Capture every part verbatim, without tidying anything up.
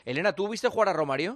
Elena, ¿tú viste jugar a Romario?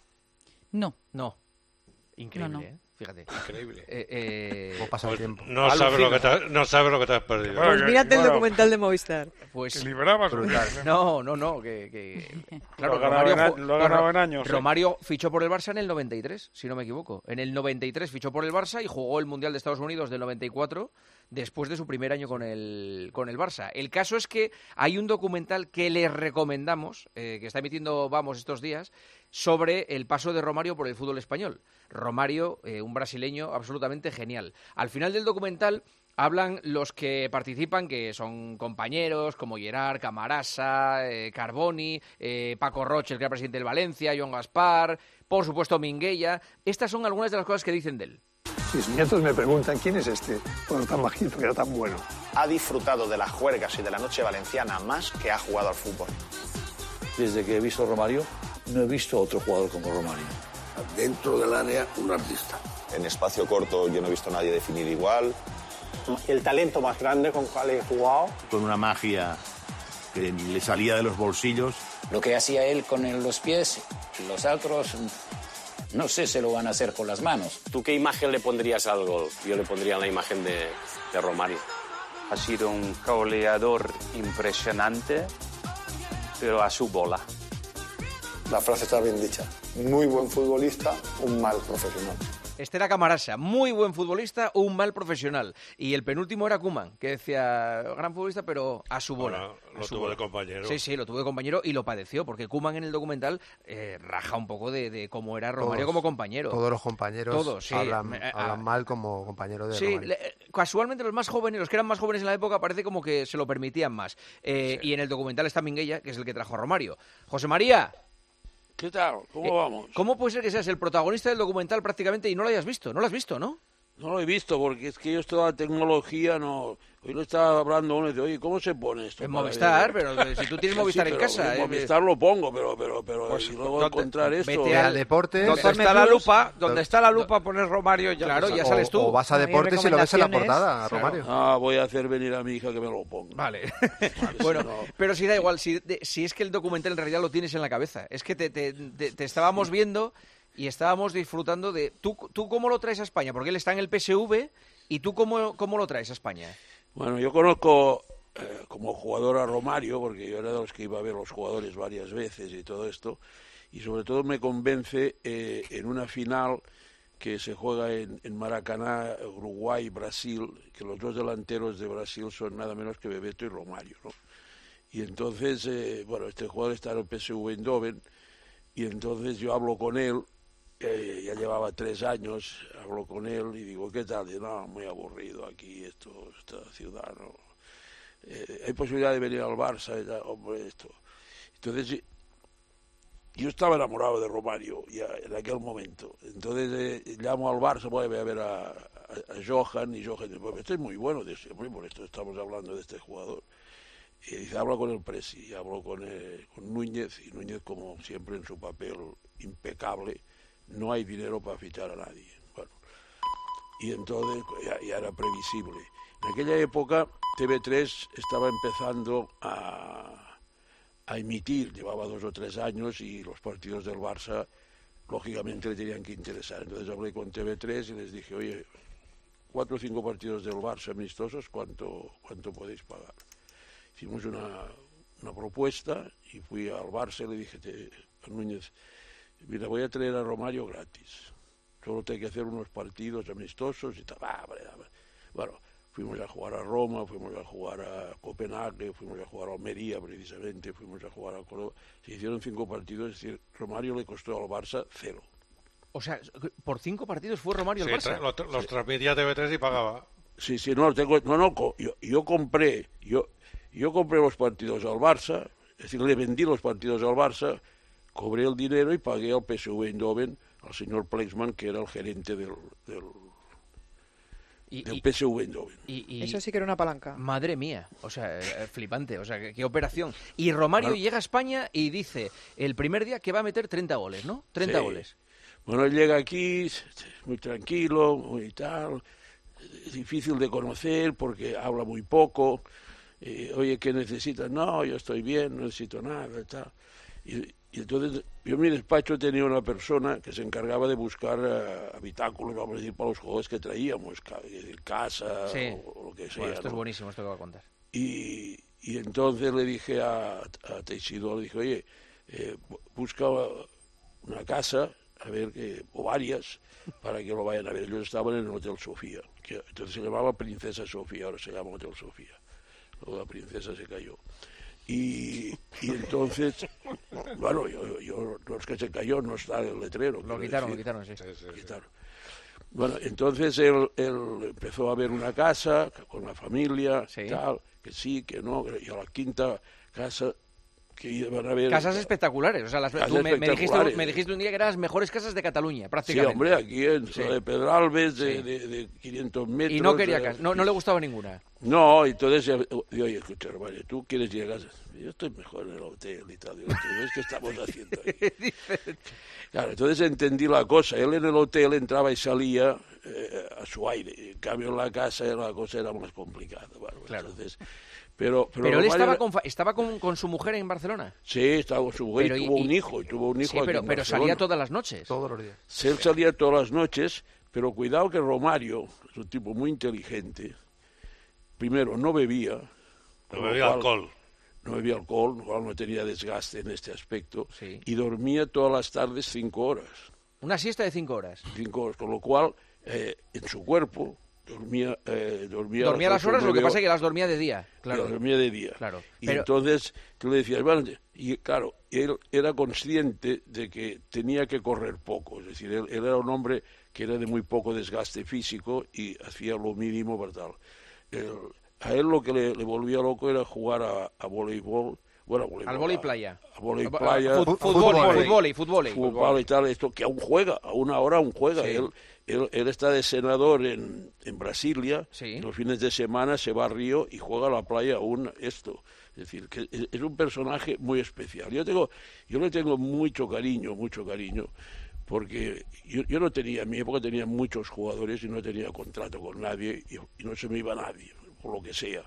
No. No. Increíble, No, no. ¿eh? Fíjate. Increíble. Eh, eh, ¿Cómo pasa el tiempo? No sabes, lo que te, no sabes lo que te has perdido. Bueno, Pues que- mírate el bueno, documental de Movistar. Pues Que liberabas. Brutal. no, no, no, que, que... Lo ha ganado en a- ju- lo ha ganado en años, ¿eh? Romario fichó por el Barça en el noventa y tres, si no me equivoco. En el noventa y tres fichó por el Barça y jugó el Mundial de Estados Unidos del noventa y cuatro después de su primer año con el, con el Barça. El caso es que hay un documental que les recomendamos, eh, que está emitiendo Vamos estos días, sobre el paso de Romario por el fútbol español. Romario, eh, un brasileño absolutamente genial. Al final del documental hablan los que participan, que son compañeros como Gerard, Camarasa, eh, Carboni, eh, Paco Roche, el que era presidente del Valencia, Joan Gaspar, por supuesto Minguella. Estas son algunas de las cosas que dicen de él. Mis nietos me preguntan quién es este, bueno, tan bajito, que era tan bueno. Ha disfrutado de las juergas y de la noche valenciana más que ha jugado al fútbol. Desde que he visto a Romario, no he visto a otro jugador como Romario. Dentro del área, un artista. En espacio corto yo no he visto a nadie definir igual. El talento más grande con cual he jugado. Con una magia que le salía de los bolsillos. Lo que hacía él con los pies, los otros, no sé, se lo van a hacer con las manos. ¿Tú qué imagen le pondrías al gol? Yo le pondría la imagen de, de Romario. Ha sido un goleador impresionante, pero a su bola. La frase está bien dicha. Muy buen futbolista, un mal profesional. Este era Camarasa, muy buen futbolista, un mal profesional. Y el penúltimo era Koeman, que decía, gran futbolista, pero a su bola. Bueno, a lo su tuvo bola. de compañero. Sí, sí, lo tuvo de compañero y lo padeció, porque Koeman en el documental eh, raja un poco de, de cómo era Romario Todos, como compañero. Todos los compañeros Todos, sí. hablan, Eh, hablan ah, mal como compañero de Sí, Romario. le- casualmente los más jóvenes, los que eran más jóvenes en la época, parece como que se lo permitían más. Eh, Sí. Y en el documental está Minguella, que es el que trajo a Romario. José María, ¿Qué tal? ¿Cómo eh, vamos? ¿cómo puede ser que seas el protagonista del documental prácticamente y no lo hayas visto? ¿No lo has visto, no? No lo he visto porque es que yo esto de la tecnología no... Hoy lo estaba hablando uno y dice, oye, ¿cómo se pone esto? En para- Movistar, pero si tú tienes Sí, Movistar en pero casa... En eh, Movistar lo pongo, pero, pero, pero Pues, y luego ¿dónde- encontrar esto... vete Ve al Deportes, Donde Informe está la Plus, lupa, donde do- está la lupa, poner Romario y ya. Claro, te ya sale. sales tú. o, o vas a No, hay Deportes y lo ves en la recomendaciones. portada, a Romario. Ah, voy a hacer venir a mi hija que me lo ponga. Vale. Bueno, no. pero si da igual, si, de- si es que el documental en realidad lo tienes en la cabeza. Es que te, te- te- te estábamos viendo y estábamos disfrutando de... ¿Tú, ¿Tú cómo lo traes a España? Porque él está en el P S V y tú cómo, cómo lo traes a España. Bueno, yo conozco eh, como jugador a Romario, porque yo era de los que iba a ver los jugadores varias veces y todo esto, y sobre todo me convence eh, en una final que se juega en, en Maracaná, Uruguay, Brasil, que los dos delanteros de Brasil son nada menos que Bebeto y Romario, ¿no? Y entonces, eh, bueno, este jugador está en el P S V Eindhoven, y entonces yo hablo con él, eh, ya llevaba tres años, hablo con él y digo, ¿qué tal? Y no, muy aburrido aquí, esto, esta ciudad, ¿no? Eh, hay posibilidad de venir al Barça, y tal, hombre, esto. Entonces, yo estaba enamorado de Romario ya en aquel momento. Entonces, eh, llamo al Barça, voy a ver a, a, a Johan, y Johan dice, pues este es muy bueno, dice, hombre, por esto estamos hablando de este jugador. Y dice, habla con el Presi, y hablo con, eh, con Núñez, y Núñez, como siempre, en su papel impecable, no hay dinero para fichar a nadie. Bueno, y entonces ya, ya era previsible. En aquella época T V tres estaba empezando a, a emitir, llevaba dos o tres años y los partidos del Barça lógicamente le tenían que interesar. Entonces hablé con T V tres y les dije, oye, cuatro o cinco partidos del Barça amistosos, ¿cuánto, cuánto podéis pagar? Hicimos una, una propuesta y fui al Barça y le dije te, a Núñez, mira, voy a traer a Romario gratis. Solo tengo que hacer unos partidos amistosos y tal. Ah, vale, vale. Bueno, fuimos a jugar a Roma, fuimos a jugar a Copenhague, fuimos a jugar a Almería precisamente, fuimos a jugar a Córdoba. Se hicieron cinco partidos, es decir, Romario le costó al Barça cero. O sea, por cinco partidos fue Romario Sí, al Barça. tra- los, los transmitía T V tres y pagaba. Sí, sí, no, tengo, no, no, co- yo, yo compré, yo, yo compré los partidos al Barça, es decir, le vendí los partidos al Barça, cobré el dinero y pagué al P S V Eindhoven, al señor Plexman, que era el gerente del, del, Y- del y- P S V Eindhoven. Y, y- Eso sí que era una palanca. Madre mía, o sea, eh, flipante, o sea, qué, qué operación. Y Romario Claro. llega a España y dice el primer día que va a meter treinta goles, ¿no? treinta Sí. goles. Bueno, él llega aquí, muy tranquilo, muy tal, es difícil de conocer porque habla muy poco. Eh, oye, ¿qué necesitas? No, yo estoy bien, no necesito nada, tal. Y, y entonces yo en mi despacho tenía una persona que se encargaba de buscar uh, habitáculos, vamos a decir, para los jugadores que traíamos, ca casa sí. o, o lo que sea. Bueno, esto ¿no? es buenísimo, esto que va a contar. Y, y entonces le dije a, a Teixidó, le dije, oye, eh, busca una casa, a ver, que, o varias, para que lo vayan a ver. Ellos estaban en el Hotel Sofía, que entonces se llamaba Princesa Sofía, ahora se llama Hotel Sofía. Luego la princesa se cayó. Y, y entonces, bueno, yo, yo, no es que se cayó, no está el letrero. Lo quitaron, lo quitaron, sí. sí, sí, sí. Quitaron. Bueno, entonces él, él empezó a ver una casa con la familia, sí. tal, que sí, que no, y a la quinta casa que iban a ver... Casas espectaculares, o sea, las, tú me, me, dijiste, me dijiste un día que eran las mejores casas de Cataluña, prácticamente. Sí, hombre, aquí en sí. de Pedralbes, de, sí. de, de quinientos metros... Y no quería de, casa, no, no le gustaba ninguna. No, entonces, yo, oye, escucha, hermano, ¿tú quieres llegar? Yo estoy mejor en el hotel y tal, digo, ¿qué que estamos haciendo ahí? Claro, entonces entendí la cosa, él en el hotel entraba y salía eh, a su aire, en cambio en la casa la cosa era más complicada, bueno, claro. Entonces... Pero, pero, pero él estaba, era... con, estaba con, con su mujer en Barcelona. Sí, estaba con su mujer pero, y tuvo y, un hijo. Y tuvo un hijo sí, aquí pero, en pero salía todas las noches. Todos los días. Sí, él salía todas las noches, pero cuidado que Romario es un tipo muy inteligente. Primero, no bebía. No bebía alcohol. No bebía alcohol, no tenía desgaste en este aspecto. Sí. Y dormía todas las tardes cinco horas. Una siesta de cinco horas. Cinco horas, con lo cual, eh, en su cuerpo... Dormía, eh, dormía, dormía las horas, lo que pasa es que las dormía de día. Claro. Las dormía de día. Claro. Y pero... entonces tú le decías, bueno, y claro, él era consciente de que tenía que correr poco. Es decir, él, él era un hombre que era de muy poco desgaste físico y hacía lo mínimo para tal. Él, a él lo que le, le volvía loco era jugar a, a voleibol. Bueno, voleibol, al volei playa. A, a volei playa. Fut, fútbol, fútbol, fútbol, fútbol y tal, esto que aún juega, a una hora aún juega. Sí. Él, Él, él está de senador en, en Brasilia, sí. Los fines de semana se va a Río y juega a la playa aún esto. Es decir, que es, es un personaje muy especial. Yo tengo, yo le tengo mucho cariño, mucho cariño, porque yo, yo no tenía, en mi época tenía muchos jugadores y no tenía contrato con nadie y, y no se me iba nadie, por lo que sea.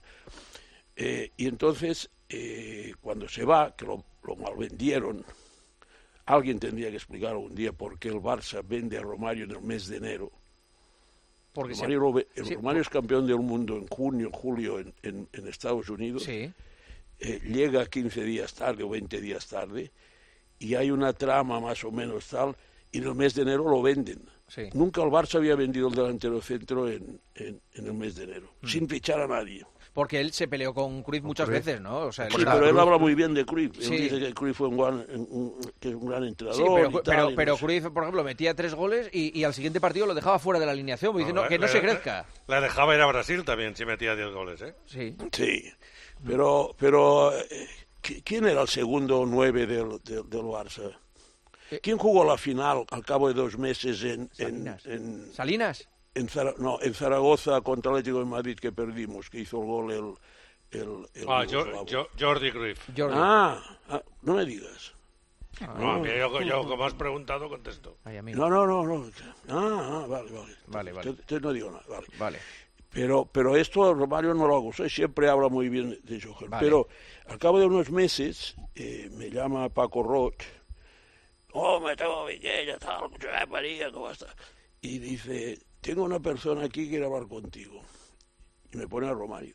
Eh, y entonces, eh, cuando se va, que lo, lo malvendieron, alguien tendría que explicar un día por qué el Barça vende a Romario en el mes de enero. Porque Romario, se... lo ve... el sí, Romario por... es campeón del mundo en junio, julio en, en, en Estados Unidos. Sí. Eh, llega quince días tarde o veinte días tarde y hay una trama más o menos tal y en el mes de enero lo venden. Sí. Nunca el Barça había vendido el delantero centro en, en, en el mes de enero, mm. sin fichar a nadie. Porque él se peleó con Cruyff muchas Cruyff. veces, ¿no? O sea, sí, pero él habla muy bien de Cruyff. Sí. Él dice que Cruyff fue un gran, un, que es un gran entrenador. Sí, pero, y tal, pero, y pero no sé. Cruyff, por ejemplo, metía tres goles y, y al siguiente partido lo dejaba fuera de la alineación, no, diciendo le, que no le, se crezca. Le dejaba ir a Brasil también si metía diez goles, ¿eh? Sí. Sí, pero, pero eh, ¿quién era el segundo nueve del, del, del Barça? ¿Quién jugó la final al cabo de dos meses en... Salinas. En, en, ¿Salinas? En, Zara, no, en Zaragoza contra el Atlético de Madrid que perdimos, que hizo el gol el... El, el ah, yo, yo, Jordi Cruyff. Jordi. Ah, ah, no me digas. Ah, no, a mí, yo, yo, como has preguntado, contesto. Ay, no, no, no, no. Ah, ah vale, vale. Vale, vale. Entonces no digo nada, vale. Vale. Pero, pero esto Romario no lo hago, siempre habla muy bien de Johan. Vale. Pero al cabo de unos meses eh, me llama Paco Roch. Oh, me tengo Villella, tal, María, ¿cómo está? Y dice, tengo una persona aquí que quiere hablar contigo. Y me pone a Romario.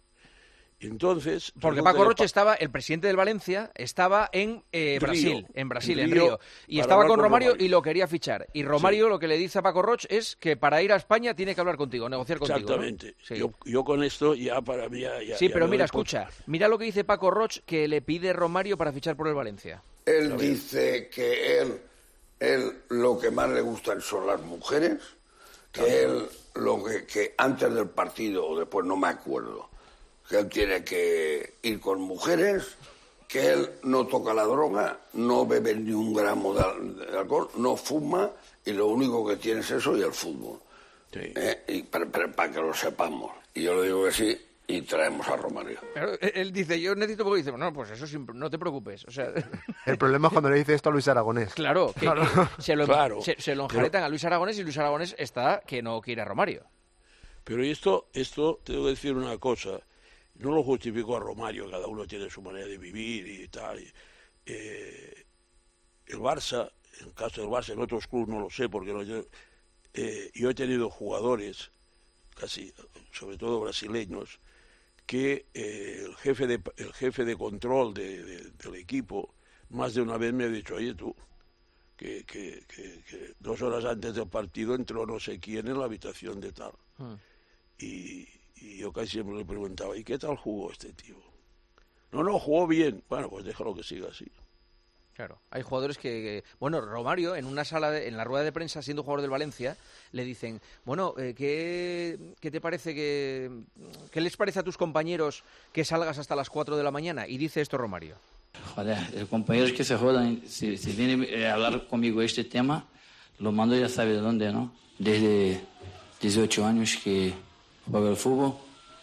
Entonces, porque Paco Roche estaba, el presidente del Valencia, estaba en eh, Brasil, en Brasil, en Río, y estaba con Romario, Romario y lo quería fichar. Y Romario sí. lo que le dice a Paco Roche es que para ir a España tiene que hablar contigo, negociar contigo. Exactamente. ¿No? Sí. Yo, yo con esto ya para mí ya, ya, sí, ya pero mira, por... escucha, mira lo que dice Paco Roche que le pide Romario para fichar por el Valencia. Él dice que él, él lo que más le gustan son las mujeres, que claro. él lo que, que antes del partido o después no me acuerdo. Que él tiene que ir con mujeres, que él no toca la droga, no bebe ni un gramo de, de alcohol, no fuma y lo único que tiene es eso y el fútbol. Sí. ¿Eh? Y para, para, para que lo sepamos. Y yo le digo que sí y traemos a Romario. Pero él dice, yo necesito poco, y dice, no, pues eso siempre, no te preocupes. O sea... El problema es cuando le dice esto a Luis Aragonés. Claro, que, claro. que se, lo, claro. se, se lo enjaretan pero... a Luis Aragonés y Luis Aragonés está que no quiere a Romario. Pero esto, esto tengo que decir una cosa... No lo justifico a Romario, cada uno tiene su manera de vivir y tal. Eh, el Barça, en el caso del Barça, en otros clubes no lo sé, porque no, yo, eh, yo he tenido jugadores, casi, sobre todo brasileños, que eh, el jefe de el jefe de control de, de, del equipo más de una vez me ha dicho, oye tú, que, que, que, que dos horas antes del partido entró no sé quién en la habitación de tal. Hmm. Y, y yo casi siempre le preguntaba, ¿y qué tal jugó este tío? No, no, jugó bien. Bueno, pues déjalo que siga así. Claro, hay jugadores que, que... Bueno, Romario, en una sala, de, en la rueda de prensa, siendo jugador del Valencia, le dicen, bueno, eh, ¿qué, ¿qué te parece que... ¿Qué les parece a tus compañeros que salgas hasta las cuatro de la mañana? Y dice esto Romario. Joder, los compañeros que se jodan, si, si vienen a hablar conmigo este tema, lo mando ya sabe de dónde, ¿no? Desde dieciocho años que juego al fútbol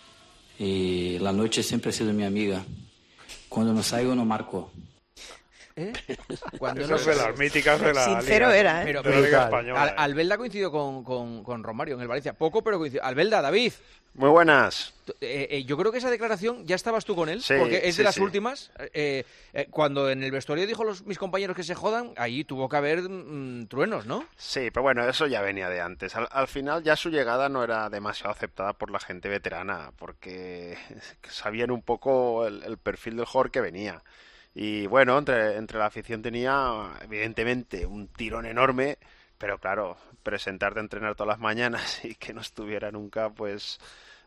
y la noche siempre ha sido mi amiga. Cuando no salgo no marco. ¿Eh? Cuando Eso no... es de las míticas de la Sincero Liga, era, ¿eh? Pero, de la Liga Española. Al, ¿eh? Albelda coincidió con, con, con Romario en el Valencia. Poco, pero coincidió. Albelda, David. Muy buenas. Eh, eh, yo creo que esa declaración ya estabas tú con él, Sí, porque es sí, de las sí. últimas. Eh, eh, cuando en el vestuario dijo los mis compañeros que se jodan, ahí tuvo que haber mm, truenos, ¿no? Sí, pero bueno, eso ya venía de antes. Al, al final ya su llegada no era demasiado aceptada por la gente veterana, porque sabían un poco el, el perfil del jugador que venía. Y bueno, entre, entre la afición tenía evidentemente un tirón enorme, pero claro, presentarte a entrenar todas las mañanas y que no estuviera nunca, pues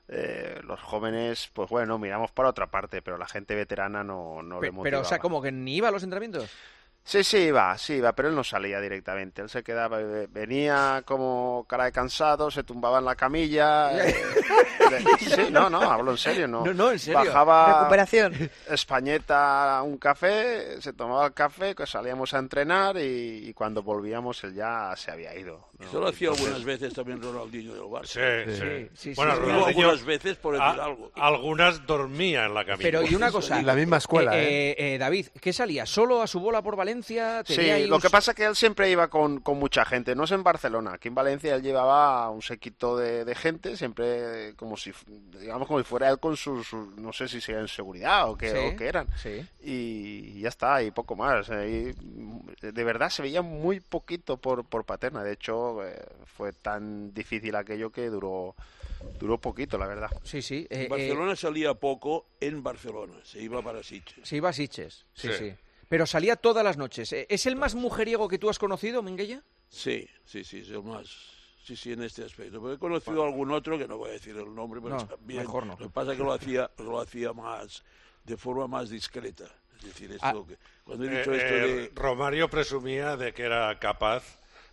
eh, los jóvenes, pues bueno, miramos para otra parte, pero la gente veterana no, no Pe- le motivaba. Pero, o sea, como que ni iba a los entrenamientos. Sí, sí, iba, sí, iba, pero él no salía directamente. Él se quedaba, venía como cara de cansado, se tumbaba en la camilla. eh, le- sí, no, no, hablo en serio, no. No, no, en serio. Bajaba Recuperación. Españeta a un café, se tomaba el café, que salíamos a entrenar y, y cuando volvíamos él ya se había ido, ¿no? Eso lo hacía Entonces- algunas veces también Ronaldinho del Barça. Sí, sí. Sí, sí, bueno, sí. Digo Ronaldinho, algunas veces por decir a- algo. algunas dormía en la camilla. Pero y una cosa. Y la misma escuela, eh, eh, eh, David, ¿qué salía? ¿Solo a su bola por Valencia? Sí, ¿Tenía ahí lo un- que pasa es que él siempre iba con, con mucha gente, no es en Barcelona, aquí en Valencia él llevaba un séquito de, de gente, siempre como si, digamos, como si fuera él con sus, sus- no sé si sea en seguridad o qué, Sí, o qué eran, sí. y ya está, y poco más. Y de verdad se veía muy poquito por, por Paterna, de hecho eh, fue tan difícil aquello que duró, duró poquito, la verdad. Sí, sí. eh, En Barcelona salía poco en Barcelona, se iba para Sitges. eh, se iba a Sitges, sí, sí, Sí. Pero salía todas las noches. Eh, ¿Es el más mujeriego que tú has conocido, Minguella? Sí, sí, sí, es el más. Sí, sí, en este aspecto. Pero he conocido algún otro que no voy a decir el nombre, pero No, también. mejor no. Lo que pasa es que lo hacía, lo hacía más, de forma más discreta. Es decir, esto Ah. que, cuando he Eh, dicho esto eh, de. Romario presumía de que era capaz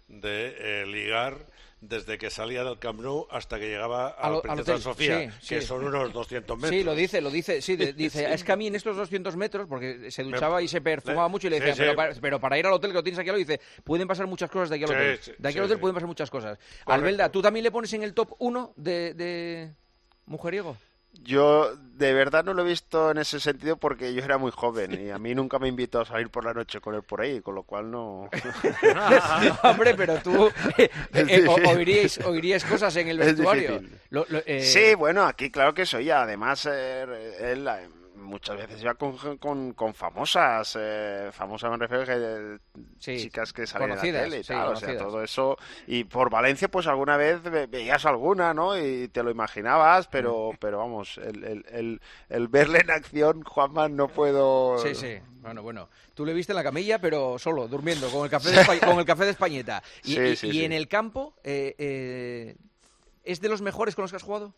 de eh, ligar desde que salía del Camp Nou hasta que llegaba a Al- la al Princesa hotel, Sofía, sí, que sí. son unos doscientos metros. Sí, lo dice, lo dice, sí, de- dice, Sí. es que a mí en estos doscientos metros, porque se duchaba y se perfumaba Le- mucho y le sí, decía, sí. pero, para, pero para ir al hotel que lo tienes aquí al lado, dice, pueden pasar muchas cosas de aquí al Sí, hotel. sí, de aquí sí, al hotel sí. pueden pasar muchas cosas. Correcto. Albelda, ¿tú también le pones en el top uno de, de mujeriego? Yo de verdad no lo he visto en ese sentido porque yo era muy joven y a mí nunca me invitó a salir por la noche con él por ahí, con lo cual no... Hombre, pero tú eh, Es eh, o- difícil. oiríais, oiríais cosas en el Es vestuario. difícil. Lo- lo, eh, Sí, bueno, aquí claro que soy. Además, eh, él eh, muchas veces iba con, con, con famosas, eh, famosas me refiero que eh, Sí, chicas que salen en la conocidas, tele y sí, tal, o sea, conocidas. todo eso. Y por Valencia, pues alguna vez ve- veías alguna, ¿no? Y te lo imaginabas, pero, pero vamos, el, el, el, el verle en acción, Juanma, no puedo... Sí, sí. Bueno, bueno. Tú le viste en la camilla, pero solo, durmiendo, con el café de, Espa- con el café de Españeta. Y, Sí, y- sí, y sí. en el campo, eh, eh, ¿es de los mejores con los que has jugado?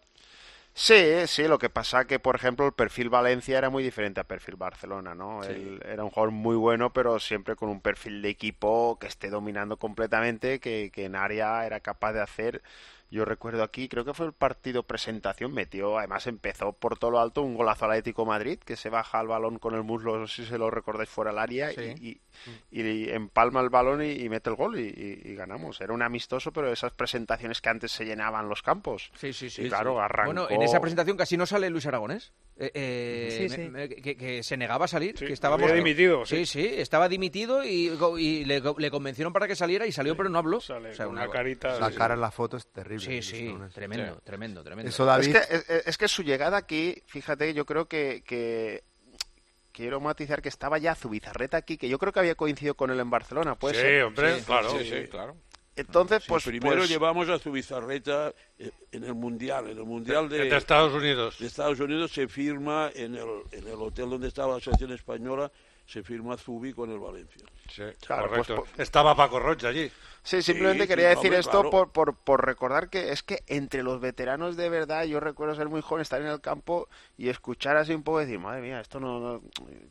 Sí, sí, lo que pasa que, por ejemplo, el perfil Valencia era muy diferente al perfil Barcelona, ¿no? Sí. Él era un jugador muy bueno, pero siempre con un perfil de equipo que esté dominando completamente, que, que en área era capaz de hacer. Yo recuerdo aquí, creo que fue el partido presentación, metió, además empezó por todo lo alto un golazo al Atlético de Madrid, que se baja el balón con el muslo, no sé si se lo recordáis, fuera del área, Sí. y, y, y empalma el balón y, y mete el gol y, y- y ganamos. Era un amistoso, pero esas presentaciones que antes se llenaban los campos. Sí, sí, sí. Y claro, arrancó... Bueno, en esa presentación casi no sale Luis Aragonés. Eh, eh, Sí, me- sí. me- que, que se negaba a salir. Sí, que estábamos había dimitido, Sí, sí. sí, estaba dimitido y, y le, le convencieron para que saliera y salió, pero no habló. Sale O sea, con una una carita... La sí. cara en la foto es terrible. Sí, Luis sí, Aragonés. tremendo, Sí. tremendo, tremendo. Eso, David, Es que, es, es que su llegada aquí, fíjate, yo creo que, que, quiero matizar que estaba ya Zubizarreta aquí, que yo creo que había coincidido con él en Barcelona, pues. Sí, ser? hombre, sí, claro. Sí, sí, claro. Entonces, sí, pues primero pues... llevamos a Zubizarreta en el mundial, en el mundial de, de Estados Unidos. De Estados Unidos se firma en el, en el hotel donde estaba la selección española, se firma Zubi con el Valencia. Sí, claro, correcto. Pues, por... Estaba Paco Rocha allí. Sí, simplemente sí, quería sí, decir hombre, esto claro. por, por, por recordar que es que entre los veteranos de verdad, yo recuerdo ser muy joven, estar en el campo y escuchar así un poco y decir, madre mía, esto no, no,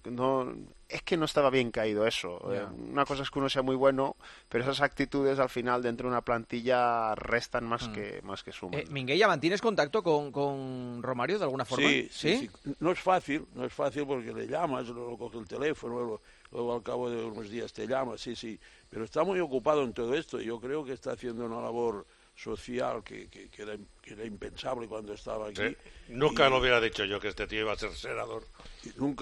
no es que no estaba bien caído eso. Yeah. Eh, una cosa es que uno sea muy bueno, pero esas actitudes al final dentro de una plantilla restan más mm. que más que suman. Eh, Minguella, ¿mantienes contacto con, con Romario de alguna forma? Sí, sí, sí, sí. No es fácil, no es fácil porque le llamas, luego coge el teléfono, luego, luego al cabo de unos días te llama, sí, sí. Pero está muy ocupado en todo esto. Yo creo que está haciendo una labor social que, que, que, era, que era impensable cuando estaba aquí. Sí. Nunca y, lo hubiera dicho yo que este tío iba a ser senador. Y nunca.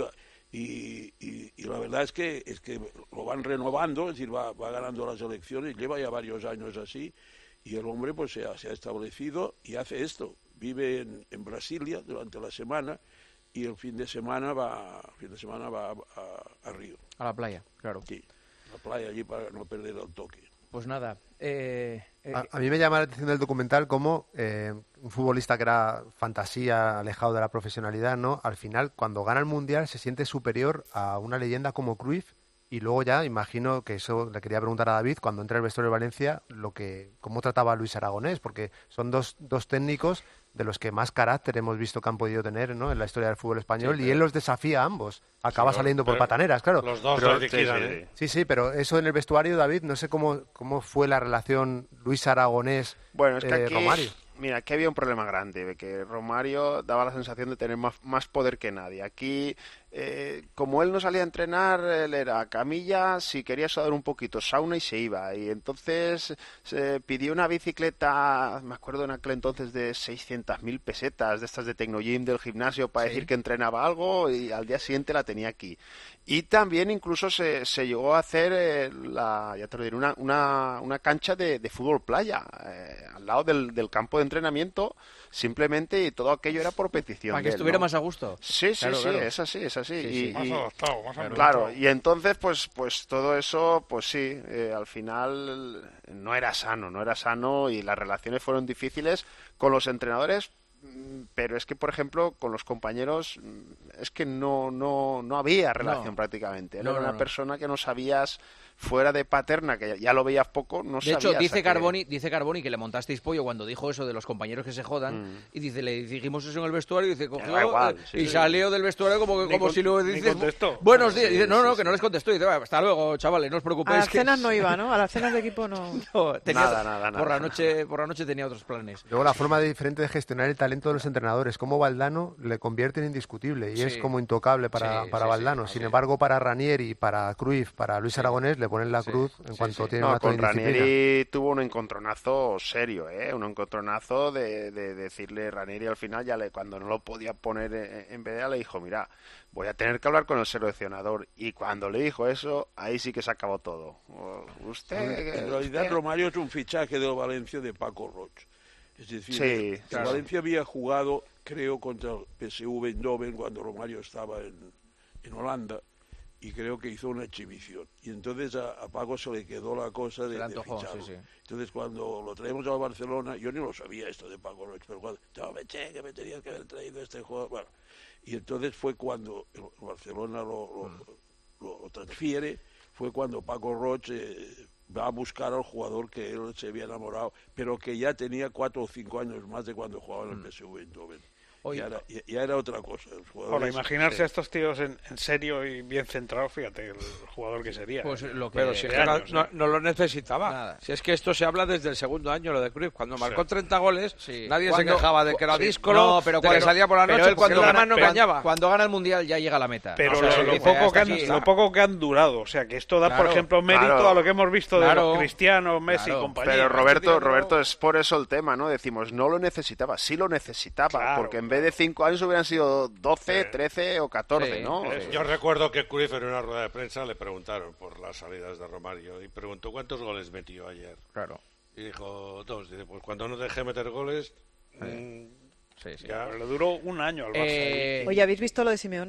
Y, y, y la verdad es que es que lo van renovando, es decir, va, va ganando las elecciones, lleva ya varios años así, y el hombre pues se ha, se ha establecido y hace esto. Vive en, en Brasilia durante la semana y el fin de semana va, el fin de semana va a, a, a Río. A la playa, claro. Sí. La playa allí para no perder el toque. Pues nada. Eh, eh, a, a mí me llama la atención del documental cómo eh, un futbolista que era fantasía, alejado de la profesionalidad, ¿no? Al final, cuando gana el Mundial, se siente superior a una leyenda como Cruyff. Y luego ya, imagino que eso le quería preguntar a David, cuando entra al vestuario de Valencia, lo que cómo trataba a Luis Aragonés, porque son dos, dos técnicos de los que más carácter hemos visto que han podido tener, ¿no?, en la historia del fútbol español, sí, pero... y él los desafía a ambos. Acaba sí, saliendo por pataneras, claro. Los dos pero, los liquidan, sí, sí, ¿eh? sí, sí, pero eso en el vestuario, David, no sé cómo, cómo fue la relación Luis Aragonés bueno, es que eh, aquí... Romario. Mira, aquí había un problema grande, de que Romario daba la sensación de tener más, más poder que nadie. Aquí, eh, como él no salía a entrenar, él era camilla, si quería sudar un poquito, sauna y se iba. Y entonces se pidió una bicicleta, me acuerdo en aquel entonces, de seiscientas mil pesetas, de estas de Tecnogym del gimnasio, para sí. decir que entrenaba algo, y al día siguiente la tenía aquí. Y también incluso se, se llegó a hacer eh, la, ya te lo diré, una, una, una cancha de, de fútbol playa, eh, al lado del, del campo de entrenamiento, simplemente, y todo aquello era por petición. Para que de él, estuviera ¿no? más a gusto. Sí, sí, claro, sí, claro. es así, es así. Sí, y, sí. y, más adaptado, más claro, claro, y entonces, pues, pues todo eso, pues sí, eh, al final no era sano, no era sano, y las relaciones fueron difíciles con los entrenadores. Pero es que, por ejemplo, con los compañeros es que no no no había relación no. prácticamente. Él no, era no, una no. persona que no sabías, fuera de Paterna, que ya lo veías poco, no de sabías. De hecho, dice que... Carboni, dice Carboni que le montasteis pollo cuando dijo eso de los compañeros que se jodan, mm. y dice, le dijimos eso en el vestuario, y dice, cogió igual, sí, y sí. salió del vestuario como, como con, si lo dices. Contestó. Buenos días. Sí, y dice, no, no, sí, que sí. no les contestó. Y dice, hasta luego, chavales, no os preocupéis. A las que... cenas no iba, ¿no? A las cenas de equipo no. no tenía... nada, nada, nada. Por la noche, por la noche tenía otros planes. Luego la forma de, diferente de gestionar el talento de los entrenadores, como Valdano le convierte en indiscutible y sí. es como intocable para, sí, para sí, Valdano. sí, Sin sí. embargo, para Ranieri, para Cruyff, para Luis sí. Aragonés le ponen la sí. cruz en sí, cuanto sí. tiene no, una con indisciplina. Ranieri tuvo un encontronazo serio, ¿eh? Un encontronazo de, de, de decirle Ranieri al final, ya le, cuando no lo podía poner en, en veda, le dijo, mira, voy a tener que hablar con el seleccionador. Y cuando le dijo eso, ahí sí que se acabó todo. Usted... En realidad usted... Romario es un fichaje del Valencia de Paco Roch. Es decir, sí, el claro. Valencia había jugado, creo, contra el P S V Eindhoven cuando Romario estaba en, en Holanda, y creo que hizo una exhibición. Y entonces a, a Paco se le quedó la cosa de, antojó, de ficharlo. sí, sí. Entonces cuando lo traemos a Barcelona, yo ni lo sabía esto de Paco Roch, pero cuando, no, me che, que me tenías que haber traído este jugador. Bueno, y entonces fue cuando el Barcelona lo, lo, mm. lo, lo transfiere, fue cuando Paco Roch eh, va a buscar al jugador que él se había enamorado, pero que ya tenía cuatro o cinco años más de cuando jugaba en el P S V Eindhoven. Ya era, ya, ya era otra cosa. Por imaginarse sí. a estos tíos en, en serio y bien centrados, fíjate el jugador que sería. Pues ¿eh? lo que Pero si es que años, no, ¿eh? no, no lo necesitaba. Nada. Si es que esto se habla desde el segundo año, lo de Cruyff. Cuando marcó sí. treinta goles, sí. nadie cuando, se quejaba de que era sí. díscolo, no, pero de cuando, que salía por la noche, pero él cuando gana, no pero, engañaba. Cuando gana el Mundial ya llega a la meta. Pero o sea, lo, lo, dice, poco que han, aquí, lo poco que han durado, o sea, que esto da, claro, por ejemplo, mérito claro, a lo que hemos visto claro, de los Cristiano, Messi claro. y compañía. Pero Roberto, este Roberto, no... es por eso el tema, ¿no? Decimos, no lo necesitaba, sí lo necesitaba, claro, porque en vez de cinco años hubieran sido doce, sí. trece o catorce, sí, ¿no? sí. Yo recuerdo que Cruyff en una rueda de prensa le preguntaron por las salidas de Romario y preguntó cuántos goles metió ayer. Claro. Y dijo dos. Dice, pues cuando no dejé meter goles... Sí. Mmm, sí, sí. Ya. Pero le duró un año al Barça. Eh... Oye, ¿habéis visto lo de Simeone?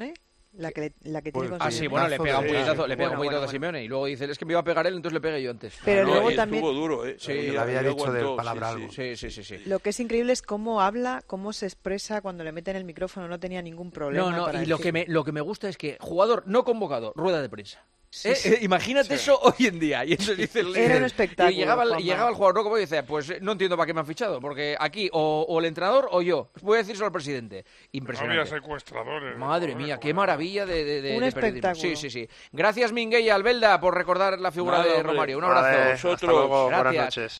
La que, le, la que Pues, tiene con ah, sí, bueno, le pega un puñetazo, le pega bueno, un puñetazo bueno, a Simeone y luego dice, es que me iba a pegar él, entonces le pegué yo antes. Pero Ah, no, luego y también... estuvo duro, ¿eh? Sí, Ahí- le había ahí dicho de aguantó, palabra sí, algo. Sí, sí, sí, sí. Lo que es increíble es cómo habla, cómo se expresa cuando le meten el micrófono, no tenía ningún problema. No, no, para y lo decir- que, me, lo que me gusta es que jugador no convocado, rueda de prensa. Sí, ¿Eh? sí. Eh, Imagínate Sí. eso hoy en día. Y eso dice el, Era un espectáculo, Y llegaba, el- Juanma. llegaba el jugador no como y dice, pues eh, no entiendo para qué me han fichado, porque aquí o, o el entrenador o yo. Voy a decir solo al presidente. Impresionante. Había secuestradores. Madre mía, qué maravilla de, de, de, Un de periodismo. espectáculo. Sí, sí, sí. Gracias, Minguella Albelda, por recordar la figura Nada, de hombre. Romario. Un abrazo. Vale, hasta luego, buenas Gracias. noches.